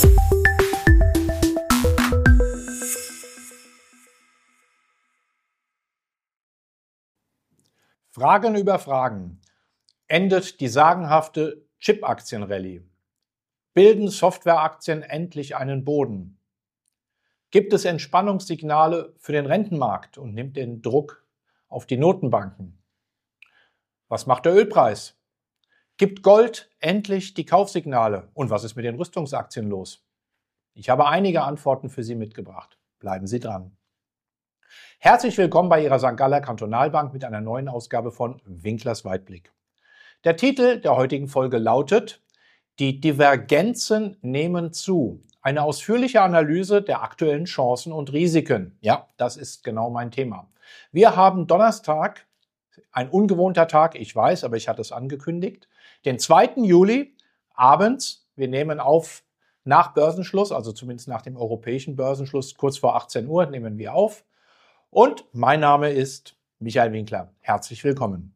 Fragen über Fragen. Endet die sagenhafte Chip-Aktien-Rallye? Bilden Softwareaktien endlich einen Boden? Gibt es Entspannungssignale für den Rentenmarkt und nimmt den Druck auf die Notenbanken? Was macht der Ölpreis? Gibt Gold endlich die Kaufsignale? Und was ist mit den Rüstungsaktien los? Ich habe einige Antworten für Sie mitgebracht. Bleiben Sie dran. Herzlich willkommen bei Ihrer St. Galler Kantonalbank mit einer neuen Ausgabe von Winklers Weitblick. Der Titel der heutigen Folge lautet: Die Divergenzen nehmen zu. Eine ausführliche Analyse der aktuellen Chancen und Risiken. Ja, das ist genau mein Thema. Wir haben Donnerstag, ein ungewohnter Tag, ich weiß, aber ich hatte es angekündigt, den 2. Juli abends. Wir nehmen auf nach Börsenschluss, also zumindest nach dem europäischen Börsenschluss, kurz vor 18 Uhr nehmen wir auf. Und mein Name ist Michael Winkler. Herzlich willkommen.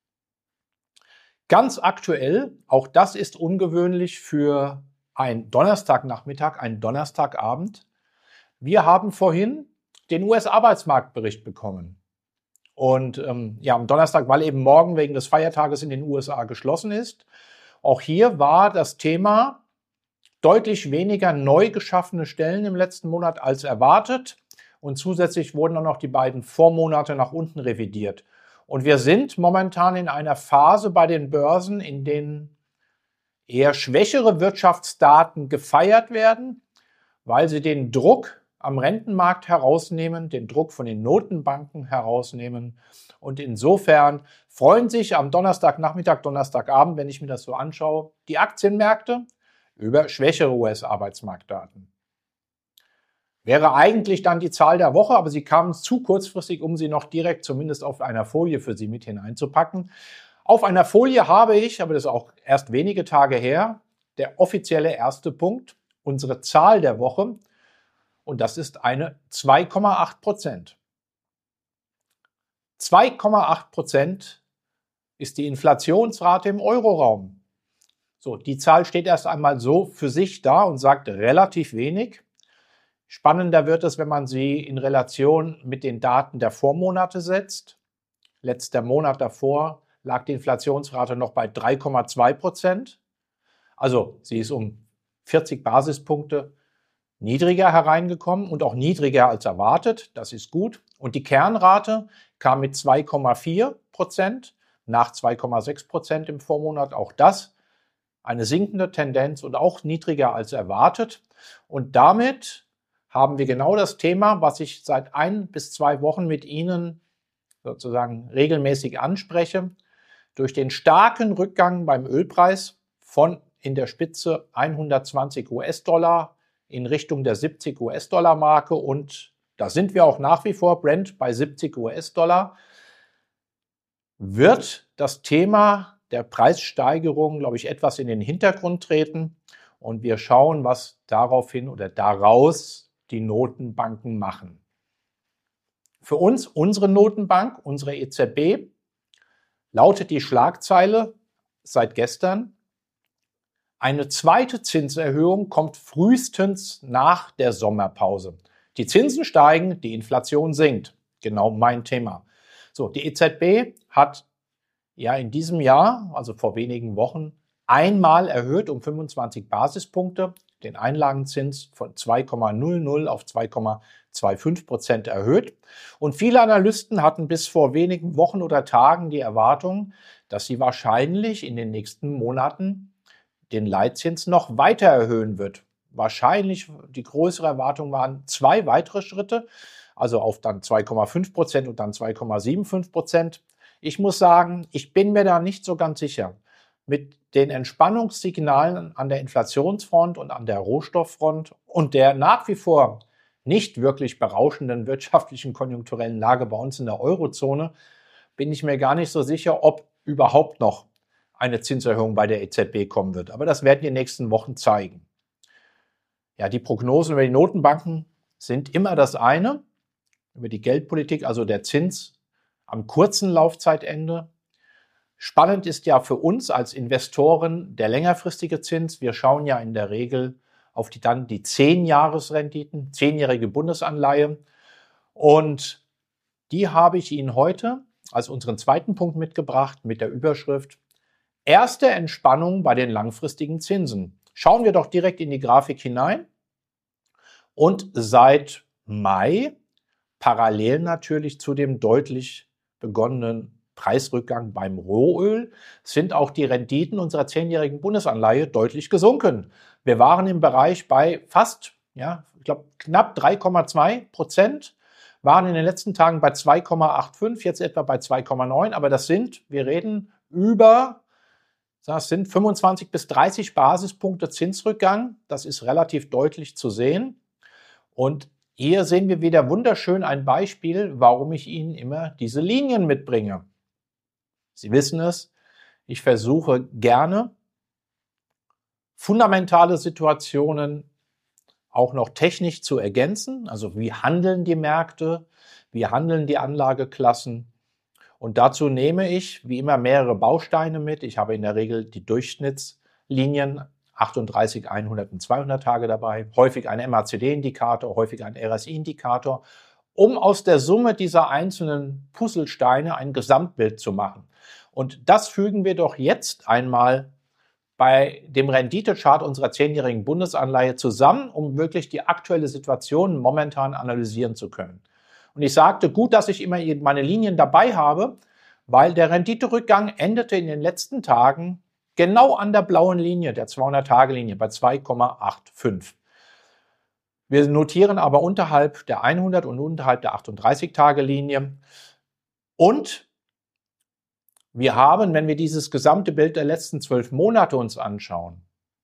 Ganz aktuell, auch das ist ungewöhnlich für einen Donnerstagnachmittag, einen Donnerstagabend. Wir haben vorhin den US-Arbeitsmarktbericht bekommen. Und am Donnerstag, weil eben morgen wegen des Feiertages in den USA geschlossen ist. Auch hier war das Thema deutlich weniger neu geschaffene Stellen im letzten Monat als erwartet. Und zusätzlich wurden auch noch die beiden Vormonate nach unten revidiert. Und wir sind momentan in einer Phase bei den Börsen, in denen eher schwächere Wirtschaftsdaten gefeiert werden, weil sie den Druck am Rentenmarkt herausnehmen, den Druck von den Notenbanken herausnehmen. Und insofern freuen sich am Donnerstagnachmittag, Donnerstagabend, wenn ich mir das so anschaue, die Aktienmärkte über schwächere US-Arbeitsmarktdaten. Wäre eigentlich dann die Zahl der Woche, aber sie kamen zu kurzfristig, um sie noch direkt zumindest auf einer Folie für Sie mit hineinzupacken. Auf einer Folie habe ich, aber das ist auch erst wenige Tage her, der offizielle erste Punkt, unsere Zahl der Woche. Und das ist eine 2,8%. 2,8% ist die Inflationsrate im Euroraum. So, die Zahl steht erst einmal so für sich da und sagt relativ wenig. Spannender wird es, wenn man sie in Relation mit den Daten der Vormonate setzt. Letzter Monat davor lag die Inflationsrate noch bei 3,2%. Also sie ist um 40 Basispunkte niedriger hereingekommen und auch niedriger als erwartet. Das ist gut. Und die Kernrate kam mit 2,4% nach 2,6% im Vormonat. Auch das eine sinkende Tendenz und auch niedriger als erwartet. Und damit haben wir genau das Thema, was ich seit 1 bis 2 Wochen mit Ihnen sozusagen regelmäßig anspreche. Durch den starken Rückgang beim Ölpreis von in der Spitze 120 US-Dollar in Richtung der 70 US-Dollar-Marke und da sind wir auch nach wie vor, Brent bei 70 US-Dollar, wird das Thema der Preissteigerung, glaube ich, etwas in den Hintergrund treten und wir schauen, was daraufhin oder daraus die Notenbanken machen. Für uns, unsere Notenbank, unsere EZB, lautet die Schlagzeile seit gestern: Eine zweite Zinserhöhung kommt frühestens nach der Sommerpause. Die Zinsen steigen, die Inflation sinkt. Genau mein Thema. So, die EZB hat ja in diesem Jahr, also vor wenigen Wochen, einmal erhöht um 25 Basispunkte, den Einlagenzins von 2,00 auf 2,25% erhöht. Und viele Analysten hatten bis vor wenigen Wochen oder Tagen die Erwartung, dass sie wahrscheinlich in den nächsten Monaten den Leitzins noch weiter erhöhen wird. Wahrscheinlich die größere Erwartung waren 2 weitere Schritte, also auf dann 2,5% und dann 2,75%. Ich muss sagen, ich bin mir da nicht so ganz sicher. Mit den Entspannungssignalen an der Inflationsfront und an der Rohstofffront und der nach wie vor nicht wirklich berauschenden wirtschaftlichen konjunkturellen Lage bei uns in der Eurozone bin ich mir gar nicht so sicher, ob überhaupt noch eine Zinserhöhung bei der EZB kommen wird. Aber das werden die nächsten Wochen zeigen. Ja, die Prognosen über die Notenbanken sind immer das eine, über die Geldpolitik, also der Zins am kurzen Laufzeitende. Spannend ist ja für uns als Investoren der längerfristige Zins. Wir schauen ja in der Regel auf dann die 10-Jahres-Renditen, 10-jährige Bundesanleihe. Und die habe ich Ihnen heute als unseren zweiten Punkt mitgebracht mit der Überschrift Erste Entspannung bei den langfristigen Zinsen. Schauen wir doch direkt in die Grafik hinein. Und seit Mai, parallel natürlich zu dem deutlich begonnenen Preisrückgang beim Rohöl, sind auch die Renditen unserer 10-jährigen Bundesanleihe deutlich gesunken. Wir waren im Bereich bei fast, ich glaube knapp 3,2%, waren in den letzten Tagen bei 2,85, jetzt etwa bei 2,9, aber wir reden über, das sind 25 bis 30 Basispunkte Zinsrückgang, das ist relativ deutlich zu sehen. Und hier sehen wir wieder wunderschön ein Beispiel, warum ich Ihnen immer diese Linien mitbringe. Sie wissen es, ich versuche gerne, fundamentale Situationen auch noch technisch zu ergänzen. Also wie handeln die Märkte, wie handeln die Anlageklassen. Und dazu nehme ich wie immer mehrere Bausteine mit. Ich habe in der Regel die Durchschnittslinien 38, 100 und 200 Tage dabei, häufig ein MACD-Indikator, häufig ein RSI-Indikator, um aus der Summe dieser einzelnen Puzzlesteine ein Gesamtbild zu machen. Und das fügen wir doch jetzt einmal bei dem Renditechart unserer 10-jährigen Bundesanleihe zusammen, um wirklich die aktuelle Situation momentan analysieren zu können. Und ich sagte, gut, dass ich immer meine Linien dabei habe, weil der Renditerückgang endete in den letzten Tagen genau an der blauen Linie, der 200-Tage-Linie, bei 2,85. Wir notieren aber unterhalb der 100 und unterhalb der 38-Tage-Linie. Und wir haben, wenn wir dieses gesamte Bild der letzten 12 Monate uns anschauen,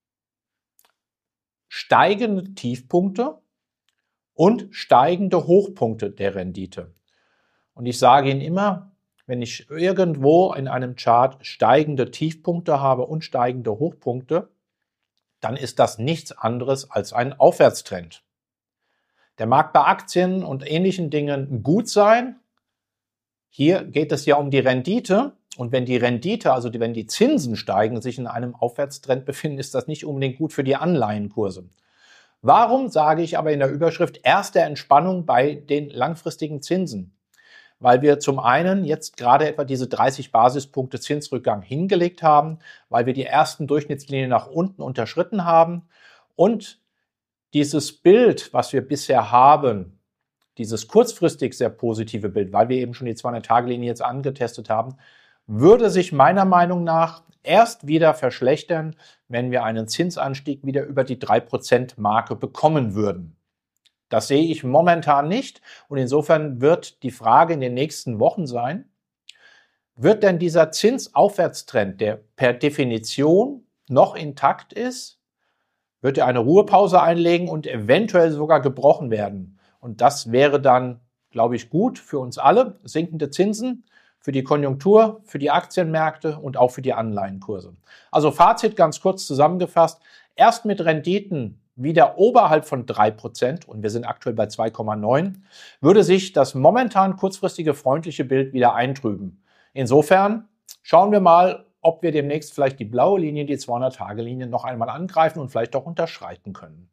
steigende Tiefpunkte und steigende Hochpunkte der Rendite. Und ich sage Ihnen immer, wenn ich irgendwo in einem Chart steigende Tiefpunkte habe und steigende Hochpunkte, dann ist das nichts anderes als ein Aufwärtstrend. Der mag bei Aktien und ähnlichen Dingen gut sein. Hier geht es ja um die Rendite. Und wenn die Rendite, also wenn die Zinsen steigen, sich in einem Aufwärtstrend befinden, ist das nicht unbedingt gut für die Anleihenkurse. Warum sage ich aber in der Überschrift erste Entspannung bei den langfristigen Zinsen? Weil wir zum einen jetzt gerade etwa diese 30 Basispunkte Zinsrückgang hingelegt haben, weil wir die ersten Durchschnittslinien nach unten unterschritten haben und dieses Bild, was wir bisher haben, dieses kurzfristig sehr positive Bild, weil wir eben schon die 200-Tage-Linie jetzt angetestet haben, würde sich meiner Meinung nach erst wieder verschlechtern, wenn wir einen Zinsanstieg wieder über die 3%-Marke bekommen würden. Das sehe ich momentan nicht und insofern wird die Frage in den nächsten Wochen sein, wird denn dieser Zinsaufwärtstrend, der per Definition noch intakt ist, wird er eine Ruhepause einlegen und eventuell sogar gebrochen werden. Und das wäre dann, glaube ich, gut für uns alle. Sinkende Zinsen, für die Konjunktur, für die Aktienmärkte und auch für die Anleihenkurse. Also Fazit ganz kurz zusammengefasst. Erst mit Renditen wieder oberhalb von 3% und wir sind aktuell bei 2,9, würde sich das momentan kurzfristige freundliche Bild wieder eintrüben. Insofern schauen wir mal, ob wir demnächst vielleicht die blaue Linie, die 200-Tage-Linie noch einmal angreifen und vielleicht auch unterschreiten können.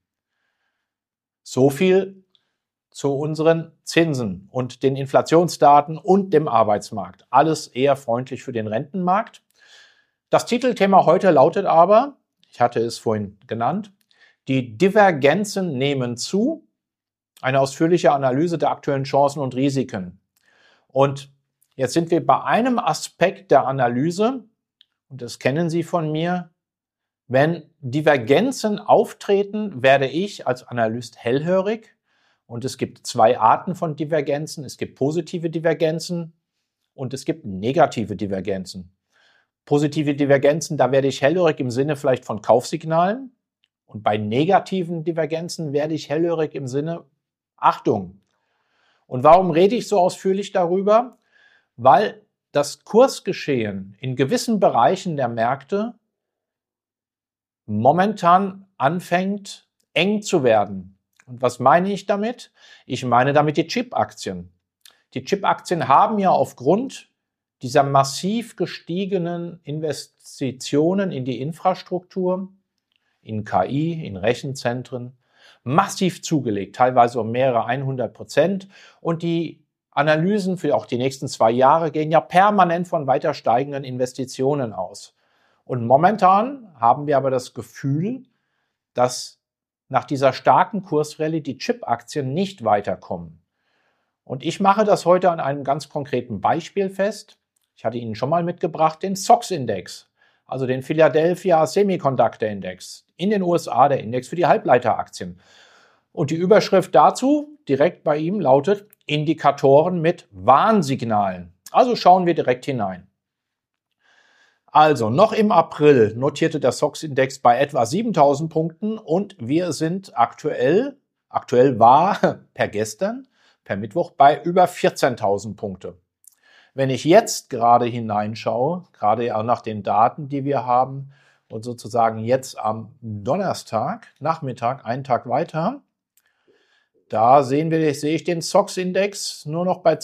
So viel zu unseren Zinsen und den Inflationsdaten und dem Arbeitsmarkt. Alles eher freundlich für den Rentenmarkt. Das Titelthema heute lautet aber, ich hatte es vorhin genannt, die Divergenzen nehmen zu. Eine ausführliche Analyse der aktuellen Chancen und Risiken. Und jetzt sind wir bei einem Aspekt der Analyse, und das kennen Sie von mir. Wenn Divergenzen auftreten, werde ich als Analyst hellhörig. Und es gibt zwei Arten von Divergenzen. Es gibt positive Divergenzen und es gibt negative Divergenzen. Positive Divergenzen, da werde ich hellhörig im Sinne vielleicht von Kaufsignalen. Und bei negativen Divergenzen werde ich hellhörig im Sinne Achtung. Und warum rede ich so ausführlich darüber? Weil das Kursgeschehen in gewissen Bereichen der Märkte momentan anfängt eng zu werden. Und was meine ich damit? Ich meine damit die Chip-Aktien. Die Chip-Aktien haben ja aufgrund dieser massiv gestiegenen Investitionen in die Infrastruktur, in KI, in Rechenzentren, massiv zugelegt, teilweise um mehrere 100%. Und die Analysen für auch die nächsten 2 Jahre gehen ja permanent von weiter steigenden Investitionen aus. Und momentan haben wir aber das Gefühl, dass nach dieser starken Kursrallye die Chip-Aktien nicht weiterkommen. Und ich mache das heute an einem ganz konkreten Beispiel fest. Ich hatte Ihnen schon mal mitgebracht den SOX-Index, also den Philadelphia Semiconductor Index. In den USA der Index für die Halbleiteraktien. Und die Überschrift dazu direkt bei ihm lautet Indikatoren mit Warnsignalen. Also schauen wir direkt hinein. Also noch im April notierte der SOX-Index bei etwa 7.000 Punkten und wir sind aktuell war per Mittwoch bei über 14.000 Punkte. Wenn ich jetzt gerade hineinschaue, gerade auch nach den Daten, die wir haben und sozusagen jetzt am Donnerstag, Nachmittag, einen Tag weiter, da sehe ich den SOX-Index nur noch bei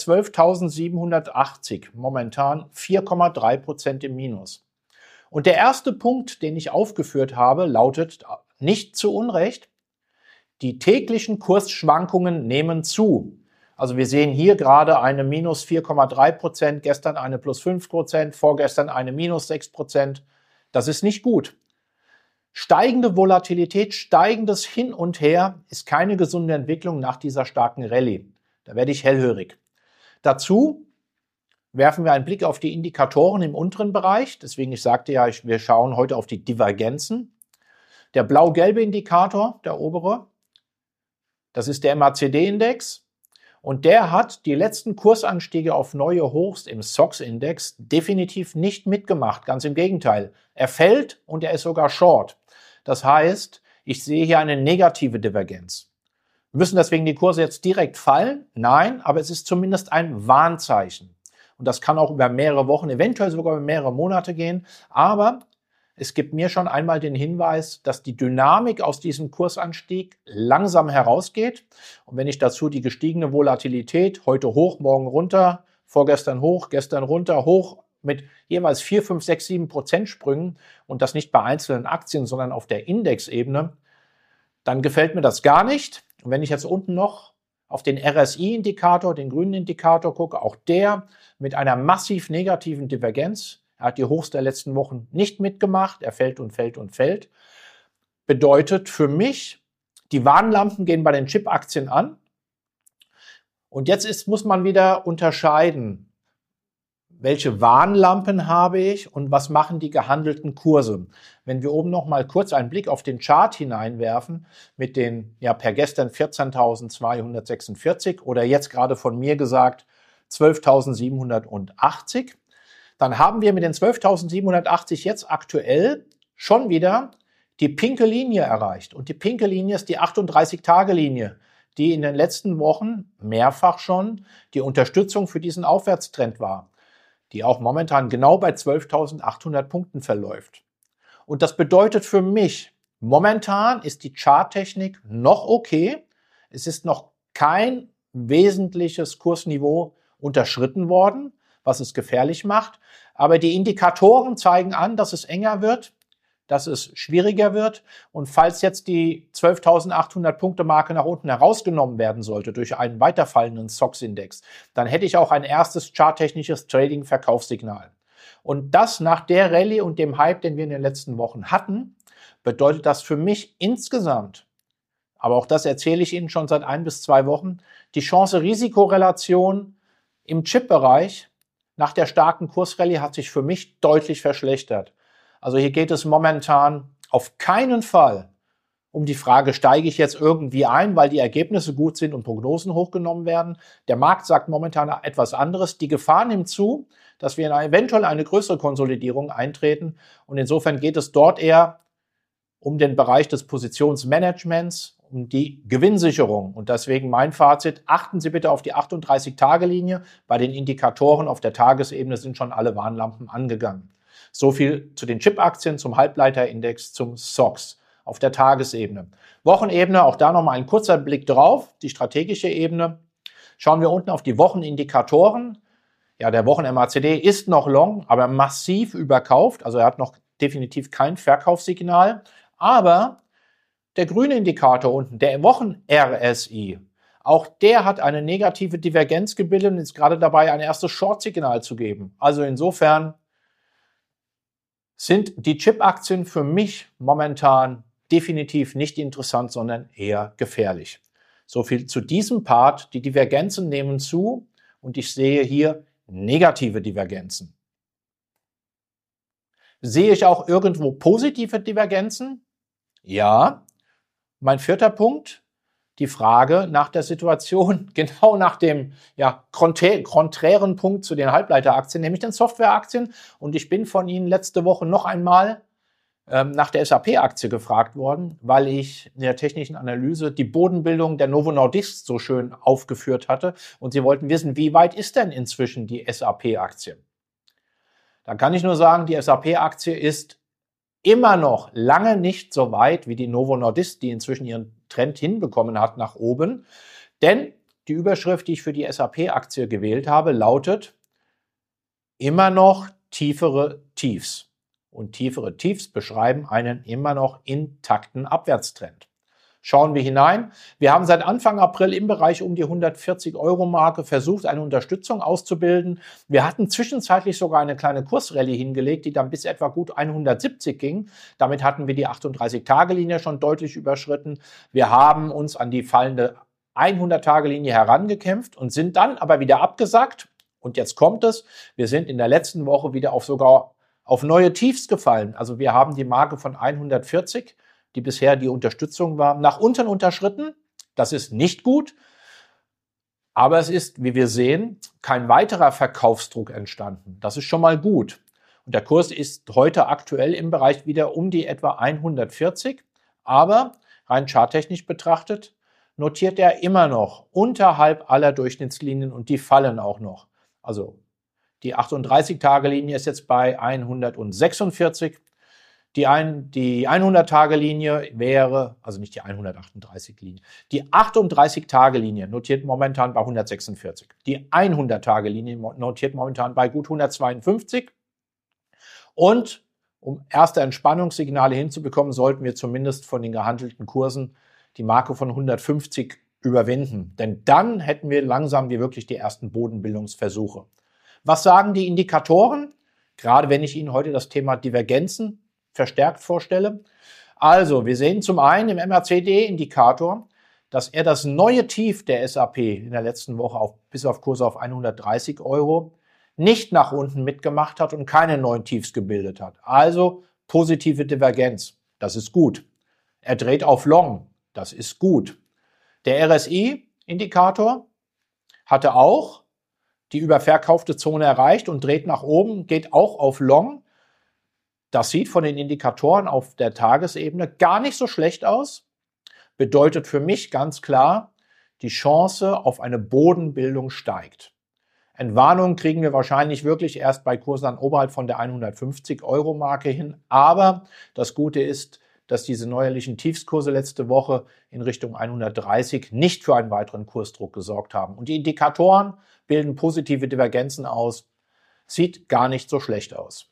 12.780, momentan 4,3% im Minus. Und der erste Punkt, den ich aufgeführt habe, lautet nicht zu Unrecht, die täglichen Kursschwankungen nehmen zu. Also wir sehen hier gerade eine minus 4,3%, gestern eine plus 5%, vorgestern eine minus 6%. Das ist nicht gut. Steigende Volatilität, steigendes Hin und Her ist keine gesunde Entwicklung nach dieser starken Rallye. Da werde ich hellhörig. Dazu werfen wir einen Blick auf die Indikatoren im unteren Bereich. Deswegen, ich sagte ja, wir schauen heute auf die Divergenzen. Der blau-gelbe Indikator, der obere, das ist der MACD-Index. Und der hat die letzten Kursanstiege auf neue Hochs im SOX-Index definitiv nicht mitgemacht. Ganz im Gegenteil. Er fällt und er ist sogar short. Das heißt, ich sehe hier eine negative Divergenz. Müssen deswegen die Kurse jetzt direkt fallen? Nein, aber es ist zumindest ein Warnzeichen. Und das kann auch über mehrere Wochen, eventuell sogar über mehrere Monate gehen. Aber es gibt mir schon einmal den Hinweis, dass die Dynamik aus diesem Kursanstieg langsam herausgeht. Und wenn ich dazu die gestiegene Volatilität, heute hoch, morgen runter, vorgestern hoch, gestern runter, hoch, mit jeweils 4, 5, 6, 7% Sprüngen und das nicht bei einzelnen Aktien, sondern auf der Indexebene, dann gefällt mir das gar nicht. Und wenn ich jetzt unten noch auf den RSI-Indikator, den grünen Indikator gucke, auch der mit einer massiv negativen Divergenz, er hat die Hochs der letzten Wochen nicht mitgemacht, er fällt und fällt und fällt, bedeutet für mich, die Warnlampen gehen bei den Chip-Aktien an. Und jetzt muss man wieder unterscheiden, welche Warnlampen habe ich und was machen die gehandelten Kurse. Wenn wir oben noch mal kurz einen Blick auf den Chart hineinwerfen mit den per gestern 14.246 oder jetzt gerade von mir gesagt 12.780, dann haben wir mit den 12.780 jetzt aktuell schon wieder die pinke Linie erreicht. Und die pinke Linie ist die 38-Tage-Linie, die in den letzten Wochen mehrfach schon die Unterstützung für diesen Aufwärtstrend war, die auch momentan genau bei 12.800 Punkten verläuft. Und das bedeutet für mich, momentan ist die Charttechnik noch okay. Es ist noch kein wesentliches Kursniveau unterschritten worden, was es gefährlich macht. Aber die Indikatoren zeigen an, dass es enger wird, dass es schwieriger wird. Und falls jetzt die 12.800 Punkte Marke nach unten herausgenommen werden sollte durch einen weiterfallenden SOX-Index, dann hätte ich auch ein erstes charttechnisches Trading-Verkaufssignal. Und das nach der Rallye und dem Hype, den wir in den letzten Wochen hatten, bedeutet das für mich insgesamt, aber auch das erzähle ich Ihnen schon seit 1 bis 2 Wochen, die Chance-Risiko-Relation im Chip-Bereich nach der starken Kursrallye hat sich für mich deutlich verschlechtert. Also hier geht es momentan auf keinen Fall um die Frage, steige ich jetzt irgendwie ein, weil die Ergebnisse gut sind und Prognosen hochgenommen werden. Der Markt sagt momentan etwas anderes. Die Gefahr nimmt zu, dass wir in eventuell eine größere Konsolidierung eintreten. Und insofern geht es dort eher um den Bereich des Positionsmanagements, um die Gewinnsicherung. Und deswegen mein Fazit, achten Sie bitte auf die 38-Tage-Linie. Bei den Indikatoren auf der Tagesebene sind schon alle Warnlampen angegangen. So viel zu den Chip-Aktien, zum Halbleiterindex, zum SOX auf der Tagesebene. Wochenebene, auch da nochmal ein kurzer Blick drauf, die strategische Ebene. Schauen wir unten auf die Wochenindikatoren. Ja, der Wochen-MACD ist noch long, aber massiv überkauft. Also er hat noch definitiv kein Verkaufssignal. Aber der grüne Indikator unten, der Wochen-RSI, auch der hat eine negative Divergenz gebildet und ist gerade dabei, ein erstes Short-Signal zu geben. Also insofern sind die Chip-Aktien für mich momentan definitiv nicht interessant, sondern eher gefährlich. So viel zu diesem Part. Die Divergenzen nehmen zu und ich sehe hier negative Divergenzen. Sehe ich auch irgendwo positive Divergenzen? Ja. Mein vierter Punkt, die Frage nach der Situation, genau nach dem konträren Punkt zu den Halbleiteraktien, nämlich den Softwareaktien. Und ich bin von Ihnen letzte Woche noch einmal nach der SAP-Aktie gefragt worden, weil ich in der technischen Analyse die Bodenbildung der Novo Nordisk so schön aufgeführt hatte. Und Sie wollten wissen, wie weit ist denn inzwischen die SAP-Aktie? Da kann ich nur sagen, die SAP-Aktie ist immer noch lange nicht so weit wie die Novo Nordisk, die inzwischen ihren Trend hinbekommen hat nach oben. Denn die Überschrift, die ich für die SAP-Aktie gewählt habe, lautet immer noch tiefere Tiefs. Und tiefere Tiefs beschreiben einen immer noch intakten Abwärtstrend. Schauen wir hinein. Wir haben seit Anfang April im Bereich um die 140-Euro-Marke versucht, eine Unterstützung auszubilden. Wir hatten zwischenzeitlich sogar eine kleine Kursrallye hingelegt, die dann bis etwa gut 170 ging. Damit hatten wir die 38-Tage-Linie schon deutlich überschritten. Wir haben uns an die fallende 100-Tage-Linie herangekämpft und sind dann aber wieder abgesackt. Und jetzt kommt es. Wir sind in der letzten Woche wieder sogar auf neue Tiefs gefallen. Also wir haben die Marke von 140, die bisher die Unterstützung war, nach unten unterschritten. Das ist nicht gut, aber es ist, wie wir sehen, kein weiterer Verkaufsdruck entstanden. Das ist schon mal gut. Und der Kurs ist heute aktuell im Bereich wieder um die etwa 140, aber rein charttechnisch betrachtet notiert er immer noch unterhalb aller Durchschnittslinien und die fallen auch noch. Also die 38-Tage-Linie ist jetzt bei 146. Die 100-Tage-Linie wäre, also nicht die 138-Linie, die 38-Tage-Linie notiert momentan bei 146. Die 100-Tage-Linie notiert momentan bei gut 152. Und um erste Entspannungssignale hinzubekommen, sollten wir zumindest von den gehandelten Kursen die Marke von 150 überwinden. Denn dann hätten wir langsam wirklich die ersten Bodenbildungsversuche. Was sagen die Indikatoren? Gerade wenn ich Ihnen heute das Thema Divergenzen verstärkt vorstelle. Also, wir sehen zum einen im MACD-Indikator, dass er das neue Tief der SAP in der letzten Woche bis auf Kurse auf 130 Euro nicht nach unten mitgemacht hat und keine neuen Tiefs gebildet hat. Also positive Divergenz, das ist gut. Er dreht auf Long, das ist gut. Der RSI-Indikator hatte auch die überverkaufte Zone erreicht und dreht nach oben, geht auch auf Long. Das sieht von den Indikatoren auf der Tagesebene gar nicht so schlecht aus. Bedeutet für mich ganz klar, die Chance auf eine Bodenbildung steigt. Entwarnung kriegen wir wahrscheinlich wirklich erst bei Kursen dann oberhalb von der 150-Euro-Marke hin. Aber das Gute ist, dass diese neuerlichen Tiefskurse letzte Woche in Richtung 130 nicht für einen weiteren Kursdruck gesorgt haben. Und die Indikatoren bilden positive Divergenzen aus. Sieht gar nicht so schlecht aus.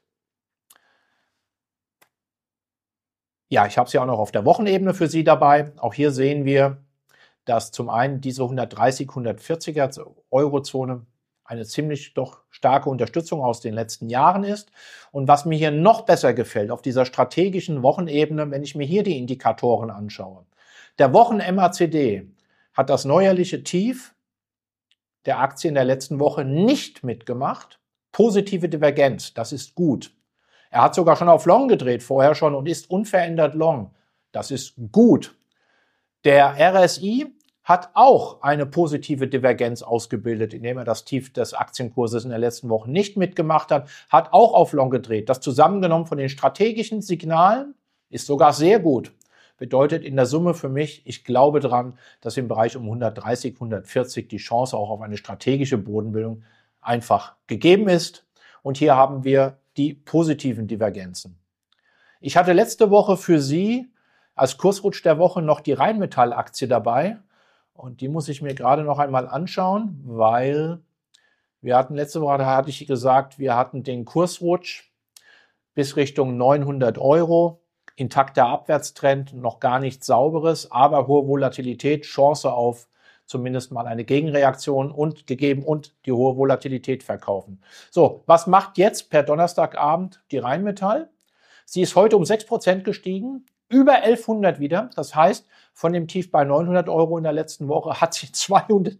Ja, ich habe es ja auch noch auf der Wochenebene für Sie dabei. Auch hier sehen wir, dass zum einen diese 130, 140er Eurozone eine ziemlich doch starke Unterstützung aus den letzten Jahren ist. Und was mir hier noch besser gefällt, auf dieser strategischen Wochenebene, wenn ich mir hier die Indikatoren anschaue. Der Wochen-MACD hat das neuerliche Tief der Aktie in der letzten Woche nicht mitgemacht. Positive Divergenz, das ist gut. Er hat sogar schon auf Long gedreht, vorher schon, und ist unverändert Long. Das ist gut. Der RSI hat auch eine positive Divergenz ausgebildet, indem er das Tief des Aktienkurses in der letzten Woche nicht mitgemacht hat, hat auch auf Long gedreht. Das zusammengenommen von den strategischen Signalen ist sogar sehr gut. Bedeutet in der Summe für mich, ich glaube dran, dass im Bereich um 130, 140 die Chance auch auf eine strategische Bodenbildung einfach gegeben ist. Und hier haben wir die positiven Divergenzen. Ich hatte letzte Woche für Sie als Kursrutsch der Woche noch die Rheinmetall-Aktie dabei. Und die muss ich mir gerade noch einmal anschauen, weil wir hatten letzte Woche, hatte ich gesagt, wir hatten den Kursrutsch bis Richtung 900 Euro. intakter Abwärtstrend, noch gar nichts Sauberes, aber hohe Volatilität, Chance auf zumindest mal eine Gegenreaktion und gegeben und die hohe Volatilität verkaufen. So, was macht jetzt per Donnerstagabend die Rheinmetall? Sie ist heute um 6% gestiegen, über 1100 wieder. Das heißt, von dem Tief bei 900 Euro in der letzten Woche hat sie 200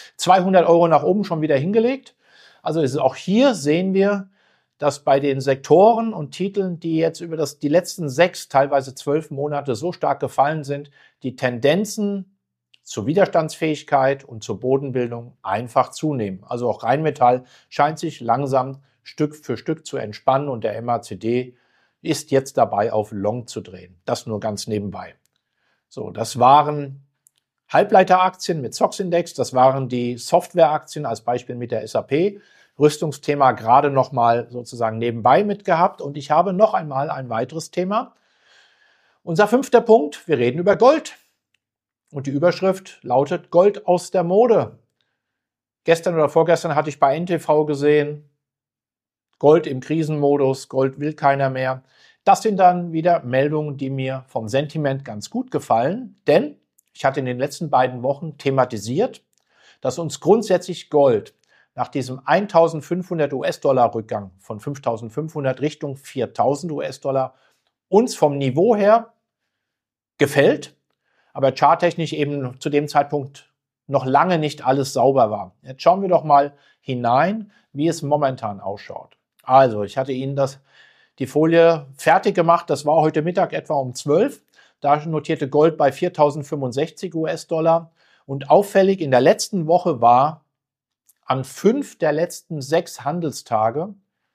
Euro nach oben schon wieder hingelegt. Also auch hier sehen wir, dass bei den Sektoren und Titeln, die jetzt über die letzten 6, teilweise 12 Monate so stark gefallen sind, die Tendenzen zur Widerstandsfähigkeit und zur Bodenbildung einfach zunehmen. Also auch Rheinmetall scheint sich langsam Stück für Stück zu entspannen und der MACD ist jetzt dabei, auf Long zu drehen. Das nur ganz nebenbei. So, das waren Halbleiteraktien mit SOX-Index, das waren die Softwareaktien als Beispiel mit der SAP. Rüstungsthema gerade noch mal sozusagen nebenbei mitgehabt und ich habe noch einmal ein weiteres Thema. Unser 5. Punkt, wir reden über Gold. Und die Überschrift lautet Gold aus der Mode. Gestern oder vorgestern hatte ich bei NTV gesehen, Gold im Krisenmodus, Gold will keiner mehr. Das sind dann wieder Meldungen, die mir vom Sentiment ganz gut gefallen, denn ich hatte in den letzten beiden Wochen thematisiert, dass uns grundsätzlich Gold nach diesem 1.500 US-Dollar Rückgang von 5.500 Richtung 4.000 US-Dollar uns vom Niveau her gefällt, aber charttechnisch eben zu dem Zeitpunkt noch lange nicht alles sauber war. Jetzt schauen wir doch mal hinein, wie es momentan ausschaut. Also, ich hatte Ihnen die Folie fertig gemacht, das war heute Mittag etwa um 12. Da notierte Gold bei 4.065 US-Dollar und auffällig in der letzten Woche war, an 5 der letzten 6 Handelstage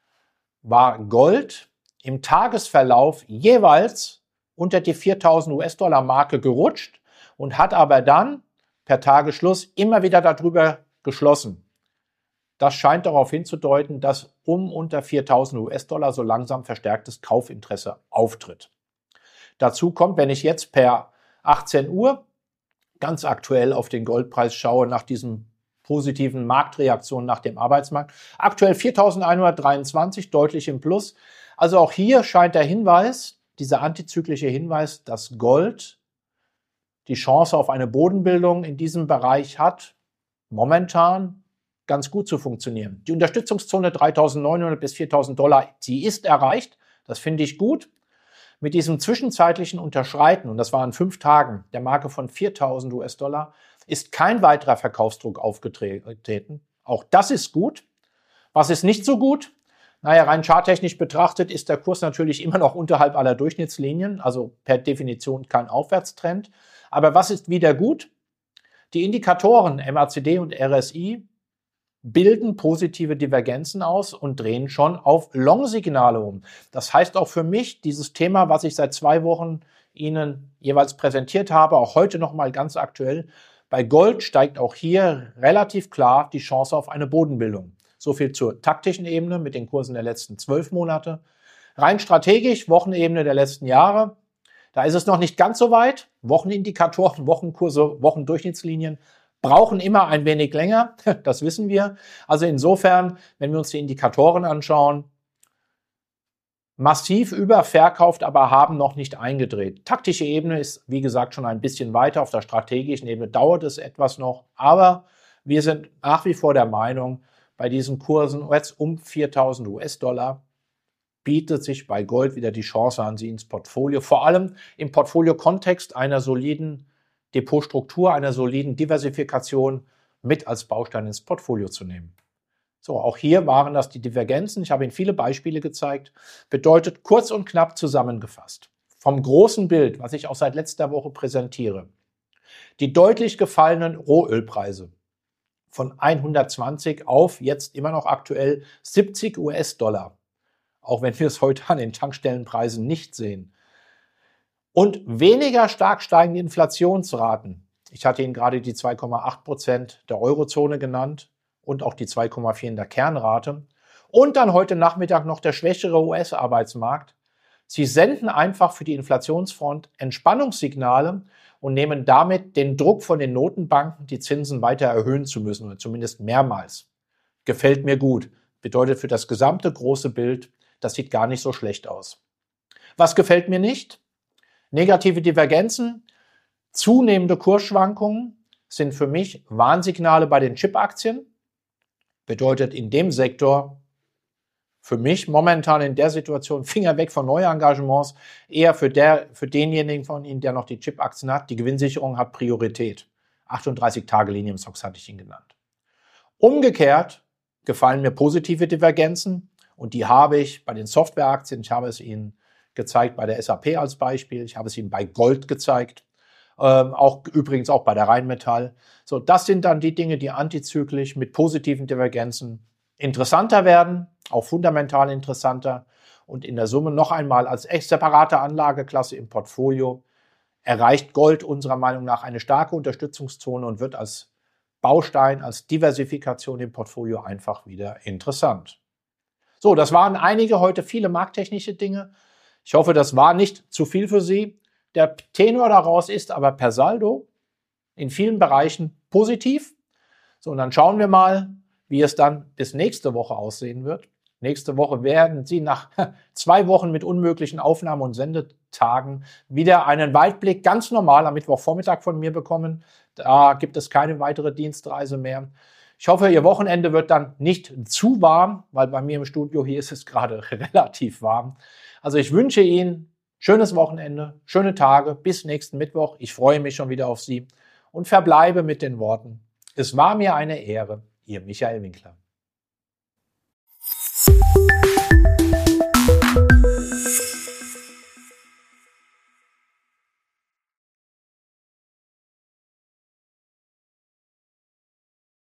war Gold im Tagesverlauf jeweils unter die 4.000 US-Dollar Marke gerutscht und hat aber dann per Tagesschluss immer wieder darüber geschlossen. Das scheint darauf hinzudeuten, dass unter 4.000 US-Dollar so langsam verstärktes Kaufinteresse auftritt. Dazu kommt, wenn ich jetzt per 18 Uhr ganz aktuell auf den Goldpreis schaue, nach diesen positiven Marktreaktionen nach dem Arbeitsmarkt, aktuell 4.123, deutlich im Plus. Also auch hier scheint der Hinweis, dieser antizyklische Hinweis, dass Gold die Chance auf eine Bodenbildung in diesem Bereich hat, momentan ganz gut zu funktionieren. Die Unterstützungszone 3.900 bis 4.000 Dollar, die ist erreicht. Das finde ich gut. Mit diesem zwischenzeitlichen Unterschreiten, und das war an 5 Tagen, der Marke von 4.000 US-Dollar, ist kein weiterer Verkaufsdruck aufgetreten. Auch das ist gut. Was ist nicht so gut? Naja, rein charttechnisch betrachtet ist der Kurs natürlich immer noch unterhalb aller Durchschnittslinien, also per Definition kein Aufwärtstrend. Aber was ist wieder gut? Die Indikatoren MACD und RSI bilden positive Divergenzen aus und drehen schon auf Long-Signale um. Das heißt auch für mich, dieses Thema, was ich seit 2 Wochen Ihnen jeweils präsentiert habe, auch heute nochmal ganz aktuell, bei Gold steigt auch hier relativ klar die Chance auf eine Bodenbildung. So viel zur taktischen Ebene mit den Kursen der letzten 12 Monate. Rein strategisch, Wochenebene der letzten Jahre, da ist es noch nicht ganz so weit. Wochenindikatoren, Wochenkurse, Wochendurchschnittslinien brauchen immer ein wenig länger, das wissen wir. Also insofern, wenn wir uns die Indikatoren anschauen, massiv überverkauft, aber haben noch nicht eingedreht. Taktische Ebene ist, wie gesagt, schon ein bisschen weiter. Auf der strategischen Ebene dauert es etwas noch, aber wir sind nach wie vor der Meinung, bei diesen Kursen jetzt um 4.000 US-Dollar bietet sich bei Gold wieder die Chance an, sie ins Portfolio, vor allem im Portfolio-Kontext einer soliden Depotstruktur, einer soliden Diversifikation mit als Baustein ins Portfolio zu nehmen. So, auch hier waren das die Divergenzen. Ich habe Ihnen viele Beispiele gezeigt. Bedeutet kurz und knapp zusammengefasst. Vom großen Bild, was ich auch seit letzter Woche präsentiere, die deutlich gefallenen Rohölpreise von 120 auf jetzt immer noch aktuell 70 US-Dollar. Auch wenn wir es heute an den Tankstellenpreisen nicht sehen. Und weniger stark steigende Inflationsraten. Ich hatte Ihnen gerade die 2,8% der Eurozone genannt und auch die 2,4 in der Kernrate. Und dann heute Nachmittag noch der schwächere US-Arbeitsmarkt. Sie senden einfach für die Inflationsfront Entspannungssignale und nehmen damit den Druck von den Notenbanken, die Zinsen weiter erhöhen zu müssen, oder zumindest mehrmals. Gefällt mir gut. Bedeutet für das gesamte große Bild, das sieht gar nicht so schlecht aus. Was gefällt mir nicht? Negative Divergenzen, zunehmende Kursschwankungen sind für mich Warnsignale bei den Chip-Aktien. Bedeutet in dem Sektor für mich momentan in der Situation Finger weg von Neuengagements, eher für denjenigen von Ihnen, der noch die Chip-Aktien hat. Die Gewinnsicherung hat Priorität. 38-Tage-Linie im SOX hatte ich ihn genannt. Umgekehrt gefallen mir positive Divergenzen und die habe ich bei den Softwareaktien. Ich habe es Ihnen gezeigt bei der SAP als Beispiel. Ich habe es Ihnen bei Gold gezeigt. Übrigens auch bei der Rheinmetall. So, das sind dann die Dinge, die antizyklisch mit positiven Divergenzen interessanter werden, auch fundamental interessanter und in der Summe noch einmal als separate Anlageklasse im Portfolio erreicht Gold unserer Meinung nach eine starke Unterstützungszone und wird als Baustein, als Diversifikation im Portfolio einfach wieder interessant. So, das waren einige heute viele markttechnische Dinge. Ich hoffe, das war nicht zu viel für Sie. Der Tenor daraus ist aber per Saldo in vielen Bereichen positiv. So, und dann schauen wir mal, wie es dann bis nächste Woche aussehen wird. Nächste Woche werden Sie nach 2 Wochen mit unmöglichen Aufnahmen und Sendetagen wieder einen Weitblick ganz normal am Mittwochvormittag von mir bekommen. Da gibt es keine weitere Dienstreise mehr. Ich hoffe, Ihr Wochenende wird dann nicht zu warm, weil bei mir im Studio hier ist es gerade relativ warm. Also ich wünsche Ihnen schönes Wochenende, schöne Tage, bis nächsten Mittwoch. Ich freue mich schon wieder auf Sie und verbleibe mit den Worten: Es war mir eine Ehre, Ihr Michael Winkler.